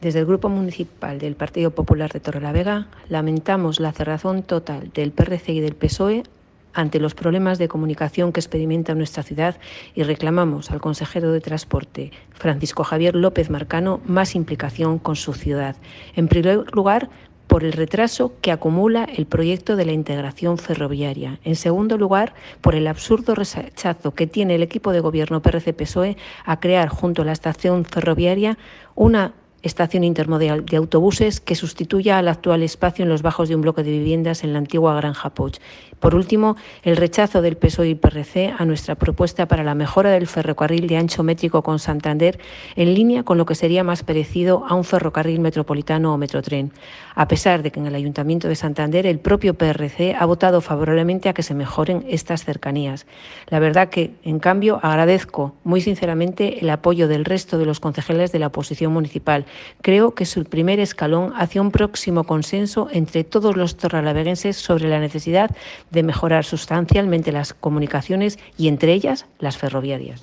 Desde el Grupo Municipal del Partido Popular de Torrelavega lamentamos la cerrazón total del PRC y del PSOE ante los problemas de comunicación que experimenta nuestra ciudad y reclamamos al consejero de Transporte, Francisco Javier López Marcano, más implicación con su ciudad. En primer lugar, por el retraso que acumula el proyecto de la integración ferroviaria. En segundo lugar, por el absurdo rechazo que tiene el equipo de gobierno PRC-PSOE a crear junto a la estación ferroviaria una estación intermodal de autobuses que sustituya al actual espacio en los bajos de un bloque de viviendas en la antigua Granja Poch. Por último, el rechazo del PSOE y PRC a nuestra propuesta para la mejora del ferrocarril de ancho métrico con Santander en línea con lo que sería más parecido a un ferrocarril metropolitano o metrotren. A pesar de que en el Ayuntamiento de Santander el propio PRC ha votado favorablemente a que se mejoren estas cercanías. La verdad que, en cambio, agradezco muy sinceramente el apoyo del resto de los concejales de la oposición municipal. Creo que es el primer escalón hacia un próximo consenso entre todos los torrelaveguenses sobre la necesidad de mejorar sustancialmente las comunicaciones y, entre ellas, las ferroviarias.